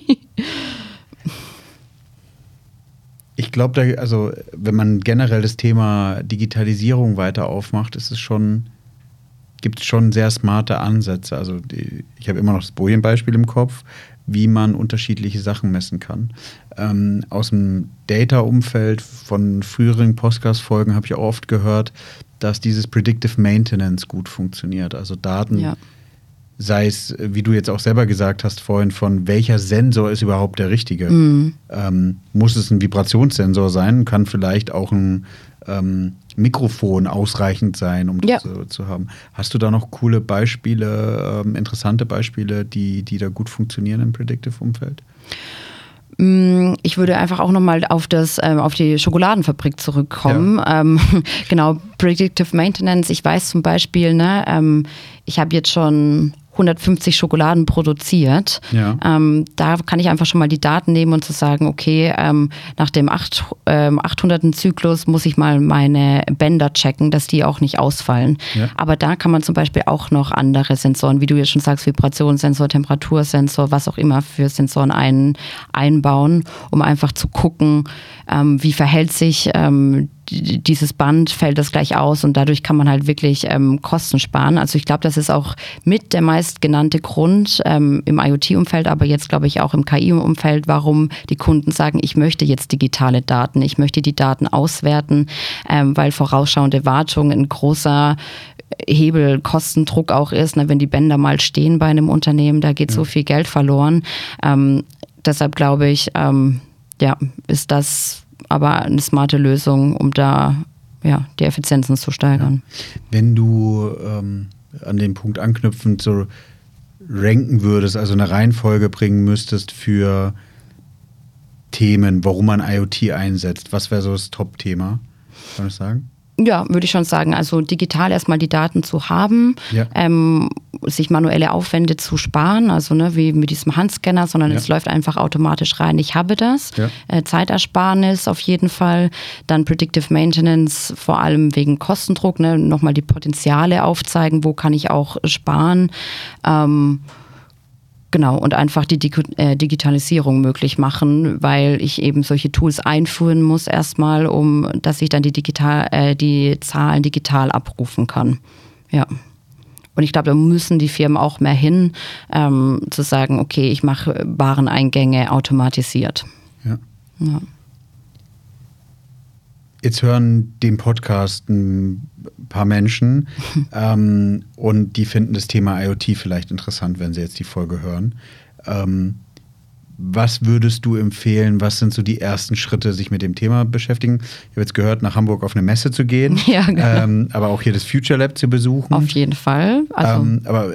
Ich glaube, also wenn man generell das Thema Digitalisierung weiter aufmacht, ist es schon, gibt es schon sehr smarte Ansätze. Also die, ich habe immer noch das Bojen-Beispiel im Kopf, wie man unterschiedliche Sachen messen kann. Ähm, aus dem Data-Umfeld von früheren Podcast-Folgen habe ich auch oft gehört, dass dieses Predictive Maintenance gut funktioniert. Also Daten, ja. sei es, wie du jetzt auch selber gesagt hast vorhin, von welcher Sensor ist überhaupt der richtige. Mhm. Ähm, muss es ein Vibrationssensor sein, kann vielleicht auch ein ähm, Mikrofon ausreichend sein, um ja. das äh, zu haben. Hast du da noch coole Beispiele, ähm, interessante Beispiele, die, die da gut funktionieren im Predictive-Umfeld? Ich würde einfach auch nochmal auf das, ähm, auf die Schokoladenfabrik zurückkommen. Ja. Ähm, genau, Predictive Maintenance. Ich weiß zum Beispiel, ne, ähm, ich habe jetzt schon hundertfünfzig Schokoladen produziert. Ja. Ähm, da kann ich einfach schon mal die Daten nehmen und zu sagen, okay, ähm, nach dem acht, ähm, achthunderten Zyklus muss ich mal meine Bänder checken, dass die auch nicht ausfallen. Ja. Aber da kann man zum Beispiel auch noch andere Sensoren, wie du jetzt schon sagst, Vibrationssensor, Temperatursensor, was auch immer für Sensoren ein, einbauen, um einfach zu gucken, ähm, wie verhält sich ähm, dieses Band fällt das gleich aus und dadurch kann man halt wirklich ähm, Kosten sparen. Also ich glaube, das ist auch mit der meistgenannte Grund ähm, im IoT-Umfeld, aber jetzt glaube ich auch im K I-Umfeld, warum die Kunden sagen, ich möchte jetzt digitale Daten, ich möchte die Daten auswerten, ähm, weil vorausschauende Wartung ein großer Hebel, Kostendruck auch ist, ne, wenn die Bänder mal stehen bei einem Unternehmen, da geht ja. so viel Geld verloren. Ähm, deshalb glaube ich, ähm, ja, ist das aber eine smarte Lösung, um da ja, die Effizienzen zu steigern. Ja. Wenn du ähm, an den Punkt anknüpfend so ranken würdest, also eine Reihenfolge bringen müsstest für Themen, warum man IoT einsetzt, was wäre so das Top-Thema? Kann ich sagen? Ja, würde ich schon sagen. Also digital erstmal die Daten zu haben, ja. ähm, sich manuelle Aufwände zu sparen, also ne, wie mit diesem Handscanner, sondern ja. es läuft einfach automatisch rein. Ich habe das. Ja. Äh, Zeitersparnis auf jeden Fall. Dann Predictive Maintenance, vor allem wegen Kostendruck, ne, nochmal die Potenziale aufzeigen, wo kann ich auch sparen. Ähm, Genau, und einfach die Digitalisierung möglich machen, weil ich eben solche Tools einführen muss erstmal, um dass ich dann die, digital, äh, die Zahlen digital abrufen kann. Ja. Und ich glaube, da müssen die Firmen auch mehr hin, ähm, zu sagen, okay, ich mache Wareneingänge automatisiert. Ja. Ja. Jetzt hören den Podcast ein paar Menschen ähm, und die finden das Thema IoT vielleicht interessant, wenn sie jetzt die Folge hören. Ähm, was würdest du empfehlen? Was sind so die ersten Schritte, sich mit dem Thema beschäftigen? Ich habe jetzt gehört, nach Hamburg auf eine Messe zu gehen, ja, genau. ähm, aber auch hier das Future Lab zu besuchen. Auf jeden Fall. Also ähm, aber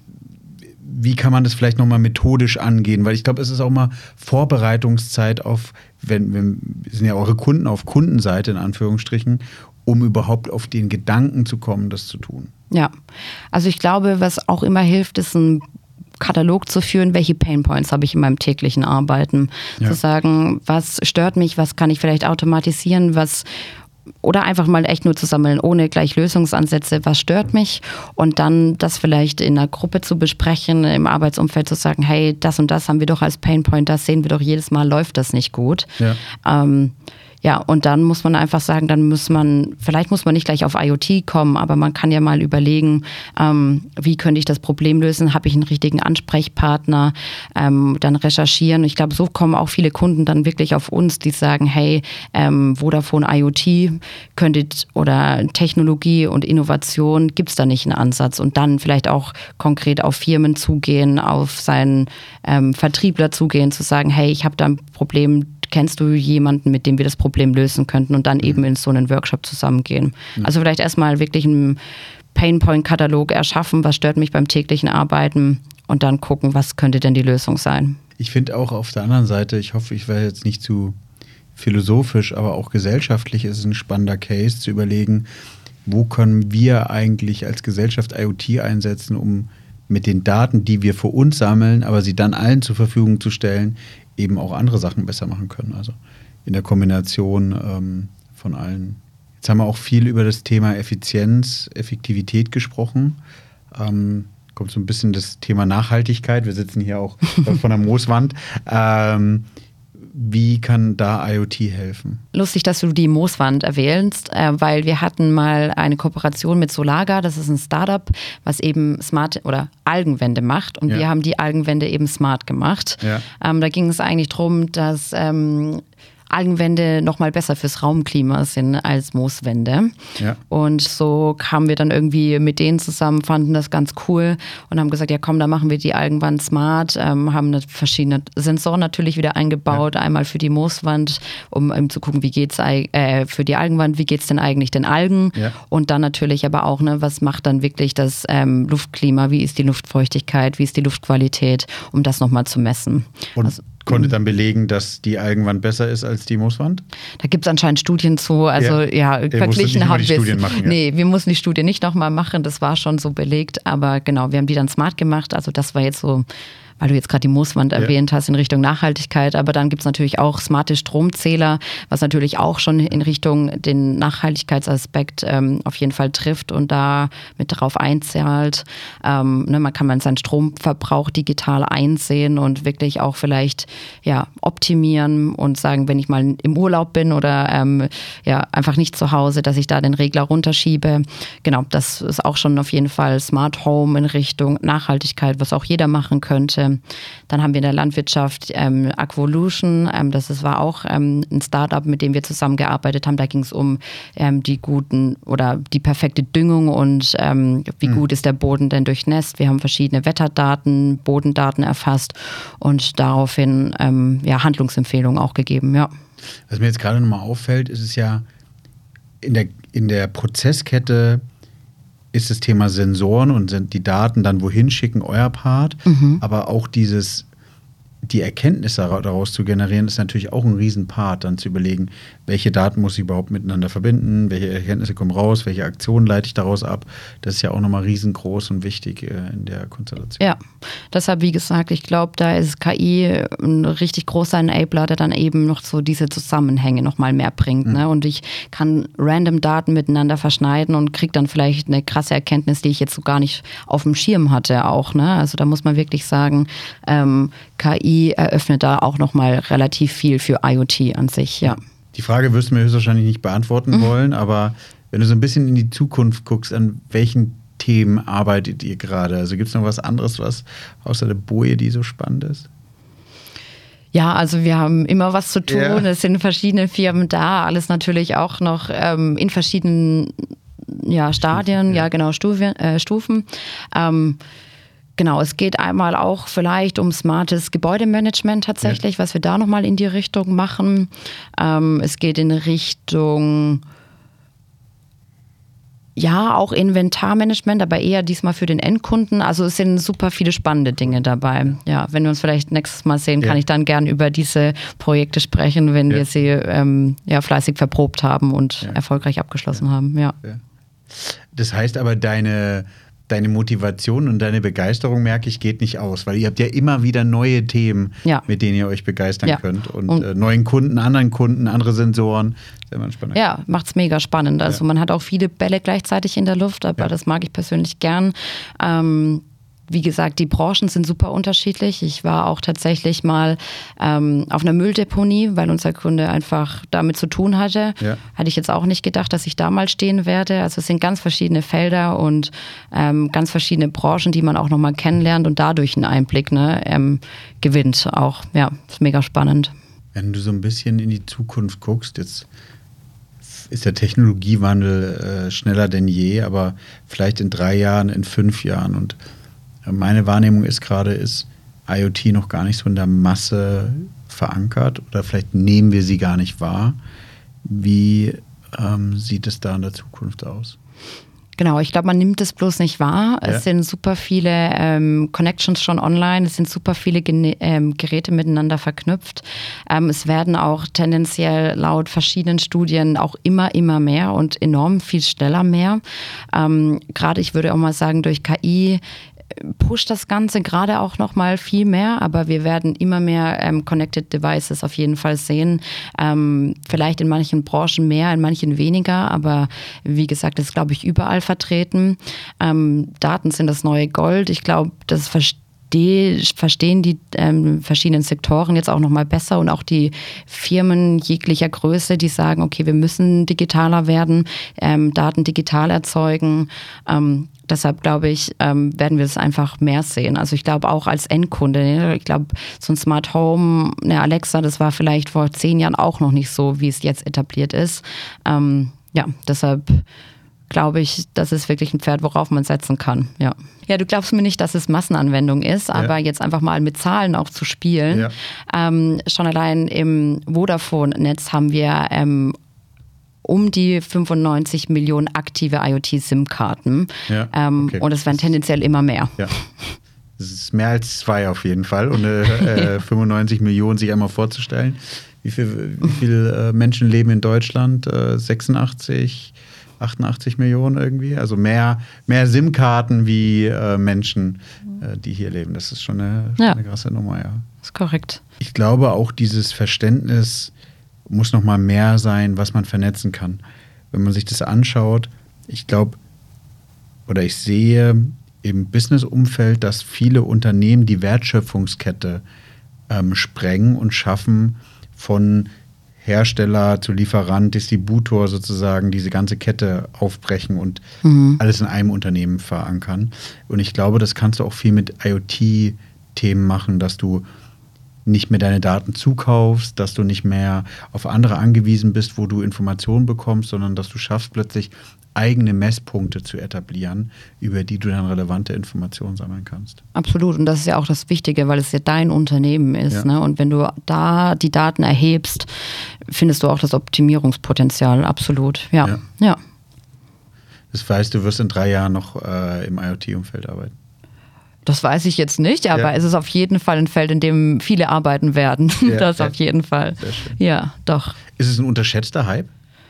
wie kann man das vielleicht nochmal methodisch angehen? Weil ich glaube, es ist auch mal Vorbereitungszeit auf, wenn, wenn sind ja eure Kunden auf Kundenseite in Anführungsstrichen, um überhaupt auf den Gedanken zu kommen, das zu tun. Ja, also ich glaube, was auch immer hilft, ist ein Katalog zu führen, welche Painpoints habe ich in meinem täglichen Arbeiten. Ja. Zu sagen, was stört mich, was kann ich vielleicht automatisieren, was oder einfach mal echt nur zu sammeln, ohne gleich Lösungsansätze, was stört mich und dann das vielleicht in einer Gruppe zu besprechen, im Arbeitsumfeld zu sagen, hey, das und das haben wir doch als Painpoint, das sehen wir doch jedes Mal, läuft das nicht gut. Ja. Ähm, Ja, und dann muss man einfach sagen, dann muss man, vielleicht muss man nicht gleich auf IoT kommen, aber man kann ja mal überlegen, ähm, wie könnte ich das Problem lösen? Habe ich einen richtigen Ansprechpartner? Ähm, dann recherchieren. Ich glaube, so kommen auch viele Kunden dann wirklich auf uns, die sagen, hey, ähm, Vodafone IoT könnte oder Technologie und Innovation, gibt es da nicht einen Ansatz? Und dann vielleicht auch konkret auf Firmen zugehen, auf seinen ähm, Vertriebler zugehen, zu sagen, hey, ich habe da ein Problem, kennst du jemanden, mit dem wir das Problem lösen könnten und dann mhm. eben in so einen Workshop zusammengehen. Mhm. Also vielleicht erstmal wirklich einen Painpoint-Katalog erschaffen, was stört mich beim täglichen Arbeiten und dann gucken, was könnte denn die Lösung sein. Ich finde auch auf der anderen Seite, ich hoffe, ich werde jetzt nicht zu philosophisch, aber auch gesellschaftlich ist es ein spannender Case zu überlegen, wo können wir eigentlich als Gesellschaft IoT einsetzen, um mit den Daten, die wir für uns sammeln, aber sie dann allen zur Verfügung zu stellen, eben auch andere Sachen besser machen können. Also in der Kombination ähm, von allen. Jetzt haben wir auch viel über das Thema Effizienz, Effektivität gesprochen. Ähm, kommt so ein bisschen das Thema Nachhaltigkeit. Wir sitzen hier auch von der Mooswand. Ähm, Wie kann da IoT helfen? Lustig, dass du die Mooswand erwähnst, äh, weil wir hatten mal eine Kooperation mit Solaga, das ist ein Startup, was eben smart oder Algenwände macht und ja. wir haben die Algenwände eben smart gemacht. Ja. Ähm, da ging es eigentlich darum, dass ähm, Algenwände nochmal besser fürs Raumklima sind als Mooswände. Ja. Und so kamen wir dann irgendwie mit denen zusammen, fanden das ganz cool und haben gesagt, ja komm, da machen wir die Algenwand smart, ähm, haben verschiedene Sensoren natürlich wieder eingebaut, ja. einmal für die Mooswand, um, um zu gucken, wie geht's äh, für die Algenwand, wie geht's denn eigentlich den Algen? Ja. Und dann natürlich aber auch, ne, was macht dann wirklich das ähm, Luftklima, wie ist die Luftfeuchtigkeit, wie ist die Luftqualität, um das nochmal zu messen. Und also, konnte dann belegen, dass die Algenwand besser ist als die Mooswand? Da gibt es anscheinend Studien zu. Also ja, ja verglichen haben wir es. Ja. Nee, wir mussten die Studie nicht nochmal machen. Das war schon so belegt. Aber genau, wir haben die dann smart gemacht. Also das war jetzt so, weil du jetzt gerade die Mooswand ja. erwähnt hast, in Richtung Nachhaltigkeit. Aber dann gibt es natürlich auch smarte Stromzähler, was natürlich auch schon in Richtung den Nachhaltigkeitsaspekt ähm, auf jeden Fall trifft und da mit drauf einzahlt. Ähm, ne, man kann man seinen Stromverbrauch digital einsehen und wirklich auch vielleicht ja, optimieren und sagen, wenn ich mal im Urlaub bin oder ähm, ja, einfach nicht zu Hause, dass ich da den Regler runterschiebe. Genau, das ist auch schon auf jeden Fall Smart Home in Richtung Nachhaltigkeit, was auch jeder machen könnte. Dann haben wir in der Landwirtschaft ähm, Aquolution, ähm, das ist, war auch ähm, ein Startup, mit dem wir zusammengearbeitet haben. Da ging es um ähm, die guten oder die perfekte Düngung und ähm, wie mhm. gut ist der Boden denn durchnässt. Wir haben verschiedene Wetterdaten, Bodendaten erfasst und daraufhin ähm, ja, Handlungsempfehlungen auch gegeben, ja. Was mir jetzt gerade nochmal auffällt, ist es ja, in der, in der Prozesskette ist das Thema Sensoren und sind die Daten dann wohin schicken, euer Part. Mhm. Aber auch dieses, die Erkenntnisse daraus zu generieren, ist natürlich auch ein Riesenpart, dann zu überlegen, welche Daten muss ich überhaupt miteinander verbinden, welche Erkenntnisse kommen raus, welche Aktionen leite ich daraus ab. Das ist ja auch nochmal riesengroß und wichtig äh, in der Konstellation. Ja, deshalb, wie gesagt, ich glaube, da ist K I ein richtig großer Enabler, der dann eben noch so diese Zusammenhänge nochmal mehr bringt. Mhm. Ne? Und ich kann random Daten miteinander verschneiden und kriege dann vielleicht eine krasse Erkenntnis, die ich jetzt so gar nicht auf dem Schirm hatte auch. Ne? Also da muss man wirklich sagen, ähm, K I eröffnet da auch nochmal relativ viel für IoT an sich, ja. Die Frage wirst du mir höchstwahrscheinlich nicht beantworten mhm. wollen, aber wenn du so ein bisschen in die Zukunft guckst, an welchen Themen arbeitet ihr gerade? Also gibt es noch was anderes, was außer der Boje, die so spannend ist? Ja, also wir haben immer was zu tun. Ja. Es sind verschiedene Firmen da, alles natürlich auch noch ähm, in verschiedenen ja, Stadien, Stufen, ja. ja genau, Stufen. Äh, Stufen. Ähm, Genau, es geht einmal auch vielleicht um smartes Gebäudemanagement tatsächlich, ja. was wir da nochmal in die Richtung machen. Ähm, es geht in Richtung, ja, auch Inventarmanagement, aber eher diesmal für den Endkunden. Also es sind super viele spannende Dinge dabei. Ja, wenn wir uns vielleicht nächstes Mal sehen, ja. kann ich dann gern über diese Projekte sprechen, wenn ja. wir sie ähm, ja, fleißig verprobt haben und ja. erfolgreich abgeschlossen ja. haben. Ja. Ja. Das heißt aber, deine... Deine Motivation und deine Begeisterung, merke ich, geht nicht aus, weil ihr habt ja immer wieder neue Themen, ja. mit denen ihr euch begeistern ja. könnt und, und äh, neuen Kunden, anderen Kunden, andere Sensoren. Sehr spannend. Ja, macht's mega spannend. Also ja. man hat auch viele Bälle gleichzeitig in der Luft, aber ja. das mag ich persönlich gern. Ähm, Wie gesagt, die Branchen sind super unterschiedlich. Ich war auch tatsächlich mal ähm, auf einer Mülldeponie, weil unser Kunde einfach damit zu tun hatte. Ja. Hatte ich jetzt auch nicht gedacht, dass ich da mal stehen werde. Also es sind ganz verschiedene Felder und ähm, ganz verschiedene Branchen, die man auch nochmal kennenlernt und dadurch einen Einblick ne, ähm, gewinnt auch. Ja, ist mega spannend. Wenn du so ein bisschen in die Zukunft guckst, jetzt ist der Technologiewandel äh, schneller denn je, aber vielleicht in drei Jahren, in fünf Jahren und meine Wahrnehmung ist gerade, ist IoT noch gar nicht so in der Masse verankert oder vielleicht nehmen wir sie gar nicht wahr. Wie ähm, sieht es da in der Zukunft aus? Genau, ich glaube, man nimmt es bloß nicht wahr. Ja. Es sind super viele ähm, Connections schon online, es sind super viele Gene- ähm, Geräte miteinander verknüpft. Ähm, es werden auch tendenziell laut verschiedenen Studien auch immer, immer mehr und enorm viel schneller mehr. Ähm, gerade, ich würde auch mal sagen, durch K I pusht das Ganze gerade auch noch mal viel mehr, aber wir werden immer mehr ähm, Connected Devices auf jeden Fall sehen. Ähm, vielleicht in manchen Branchen mehr, in manchen weniger, aber wie gesagt, das ist, glaube ich, überall vertreten. Ähm, Daten sind das neue Gold. Ich glaube, das versteht verstehen die ähm, verschiedenen Sektoren jetzt auch noch mal besser und auch die Firmen jeglicher Größe, die sagen, okay, wir müssen digitaler werden, ähm, Daten digital erzeugen. Ähm, deshalb glaube ich, ähm, werden wir es einfach mehr sehen. Also ich glaube auch als Endkunde, ne? Ich glaube, so ein Smart Home, eine Alexa, das war vielleicht vor zehn Jahren auch noch nicht so, wie es jetzt etabliert ist. Ähm, ja, deshalb glaube ich, das ist wirklich ein Pferd, worauf man setzen kann. Ja. Ja, du glaubst mir nicht, dass es Massenanwendung ist, aber ja. jetzt einfach mal mit Zahlen auch zu spielen. Ja. Ähm, schon allein im Vodafone-Netz haben wir ähm, um die fünfundneunzig Millionen aktive IoT-SIM-Karten. Ja. Ähm, okay. Und es werden tendenziell immer mehr. Ja. Das ist mehr als zwei auf jeden Fall. Und äh, fünfundneunzig Millionen sich einmal vorzustellen. Wie viele wie viel, äh, Menschen leben in Deutschland? Äh, sechsundachtzig achtundachtzig Millionen irgendwie. Also mehr, mehr SIM-Karten wie äh, Menschen, äh, die hier leben. Das ist schon eine, schon ja. eine krasse Nummer, ja. Das ist korrekt. Ich glaube auch, dieses Verständnis muss noch mal mehr sein, was man vernetzen kann. Wenn man sich das anschaut, ich glaube, oder ich sehe im Business-Umfeld, dass viele Unternehmen die Wertschöpfungskette ähm, sprengen und schaffen, von Hersteller zu Lieferant, Distributor sozusagen diese ganze Kette aufbrechen und mhm. alles in einem Unternehmen verankern. Und ich glaube, das kannst du auch viel mit IoT-Themen machen, dass du nicht mehr deine Daten zukaufst, dass du nicht mehr auf andere angewiesen bist, wo du Informationen bekommst, sondern dass du schaffst, plötzlich eigene Messpunkte zu etablieren, über die du dann relevante Informationen sammeln kannst. Absolut. Und das ist ja auch das Wichtige, weil es ja dein Unternehmen ist. Ja. Ne? Und wenn du da die Daten erhebst, findest du auch das Optimierungspotenzial. Absolut. Ja. ja. ja. Das heißt, du wirst in drei Jahren noch äh, im IoT-Umfeld arbeiten. Das weiß ich jetzt nicht, aber ja. es ist auf jeden Fall ein Feld, in dem viele arbeiten werden. Ja, das ja. auf jeden Fall. Sehr schön. Ja, doch. Ist es ein unterschätzter Hype?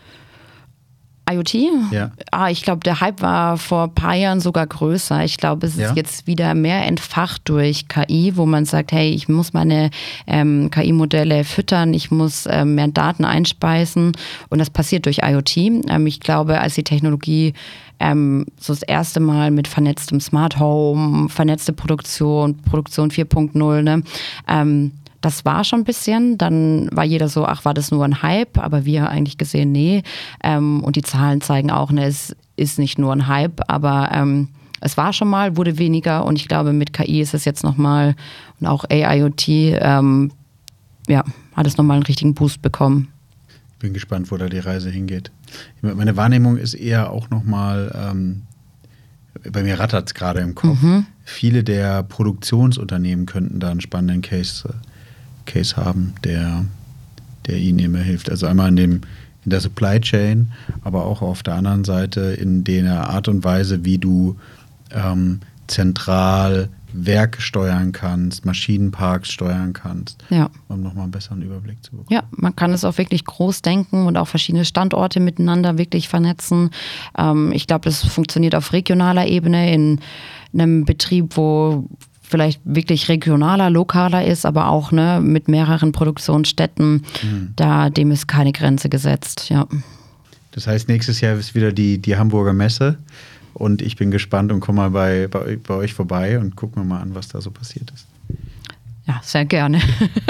IoT? Ja. Ah, ich glaube, der Hype war vor ein paar Jahren sogar größer. Ich glaube, es ist ja. jetzt wieder mehr entfacht durch K I, wo man sagt, hey, ich muss meine ähm, K I-Modelle füttern, ich muss ähm, mehr Daten einspeisen und das passiert durch IoT. Ähm, ich glaube, als die Technologie ähm, so das erste Mal mit vernetztem Smart Home, vernetzte Produktion, Produktion vier Punkt null, ne, ähm, das war schon ein bisschen, dann war jeder so, ach, war das nur ein Hype? Aber wir haben eigentlich gesehen, nee. Ähm, und die Zahlen zeigen auch, ne, es ist nicht nur ein Hype, aber ähm, es war schon mal, wurde weniger und ich glaube, mit K I ist es jetzt nochmal und auch A I O T, ähm, ja, hat es nochmal einen richtigen Boost bekommen. Ich bin gespannt, wo da die Reise hingeht. Meine Wahrnehmung ist eher auch nochmal, ähm, bei mir rattert es gerade im Kopf, mhm. viele der Produktionsunternehmen könnten da einen spannenden Case äh, Case haben, der, der ihnen immer hilft. Also einmal in, dem, in der Supply Chain, aber auch auf der anderen Seite in der Art und Weise, wie du ähm, zentral Werke steuern kannst, Maschinenparks steuern kannst, ja. um nochmal einen besseren Überblick zu bekommen. Ja, man kann es auch wirklich groß denken und auch verschiedene Standorte miteinander wirklich vernetzen. Ähm, ich glaube, das funktioniert auf regionaler Ebene in einem Betrieb, wo vielleicht wirklich regionaler, lokaler ist, aber auch ne, mit mehreren Produktionsstätten, mhm. da dem ist keine Grenze gesetzt. Ja. Das heißt, nächstes Jahr ist wieder die, die Hamburger Messe und ich bin gespannt und komme mal bei, bei, bei euch vorbei und gucken wir mal an, was da so passiert ist. Ja, sehr gerne.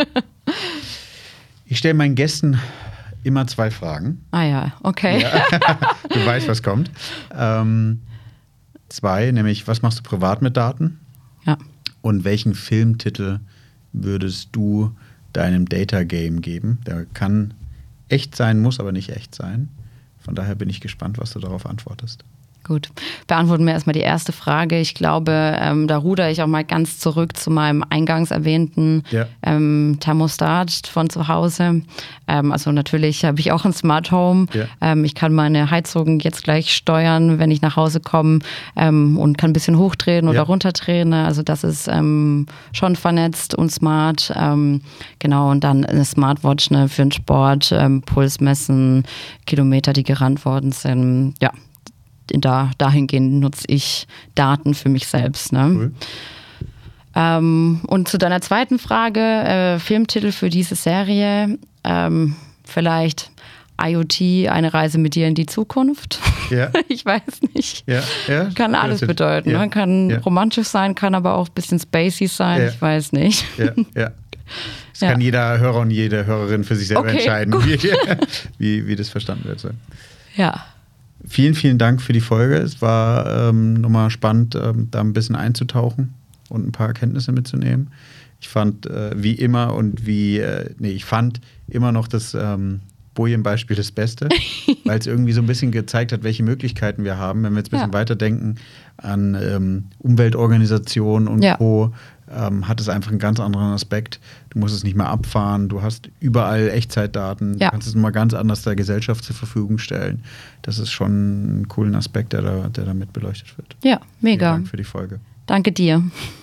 Ich stelle meinen Gästen immer zwei Fragen. Ah ja, okay. Ja. Du weißt, was kommt. Ähm, zwei, nämlich, was machst du privat mit Daten? Ja. Und welchen Filmtitel würdest du deinem Data Game geben? Der kann echt sein, muss aber nicht echt sein. Von daher bin ich gespannt, was du darauf antwortest. Gut, beantworten wir erstmal die erste Frage. Ich glaube, ähm, da rudere ich auch mal ganz zurück zu meinem eingangs erwähnten ja. ähm, Thermostat von zu Hause. Ähm, also natürlich habe ich auch ein Smart Home. Ja. Ähm, ich kann meine Heizung jetzt gleich steuern, wenn ich nach Hause komme ähm, und kann ein bisschen hochdrehen oder ja. runterdrehen. Also das ist ähm, schon vernetzt und smart. Ähm, genau, und dann eine Smartwatch ne, für den Sport, ähm, Puls messen, Kilometer, die gerannt worden sind. Ja. Da, dahingehend nutze ich Daten für mich selbst. Ne? Cool. Ähm, und zu deiner zweiten Frage, äh, Filmtitel für diese Serie, ähm, vielleicht IoT, eine Reise mit dir in die Zukunft. Ja. Ich weiß nicht. Ja. Ja. Kann alles bedeuten. Ja. Ne? Kann ja. romantisch sein, kann aber auch ein bisschen spacey sein. Ja. Ich weiß nicht. Ja. Ja. Das ja. kann jeder Hörer und jede Hörerin für sich selber okay, entscheiden, wie, wie, wie das verstanden wird. Ja. Vielen, vielen Dank für die Folge. Es war ähm, nochmal spannend, ähm, da ein bisschen einzutauchen und ein paar Erkenntnisse mitzunehmen. Ich fand äh, wie immer und wie, äh, nee, ich fand immer noch das ähm, Bojen-Beispiel das Beste, weil es irgendwie so ein bisschen gezeigt hat, welche Möglichkeiten wir haben, wenn wir jetzt ein bisschen ja. weiterdenken an ähm, Umweltorganisationen und ja. Co., ähm, hat es einfach einen ganz anderen Aspekt. Du musst es nicht mehr abfahren, du hast überall Echtzeitdaten, ja. du kannst es mal ganz anders der Gesellschaft zur Verfügung stellen. Das ist schon ein cooler Aspekt, der da, der da mit beleuchtet wird. Ja, mega. Vielen Dank für die Folge. Danke dir.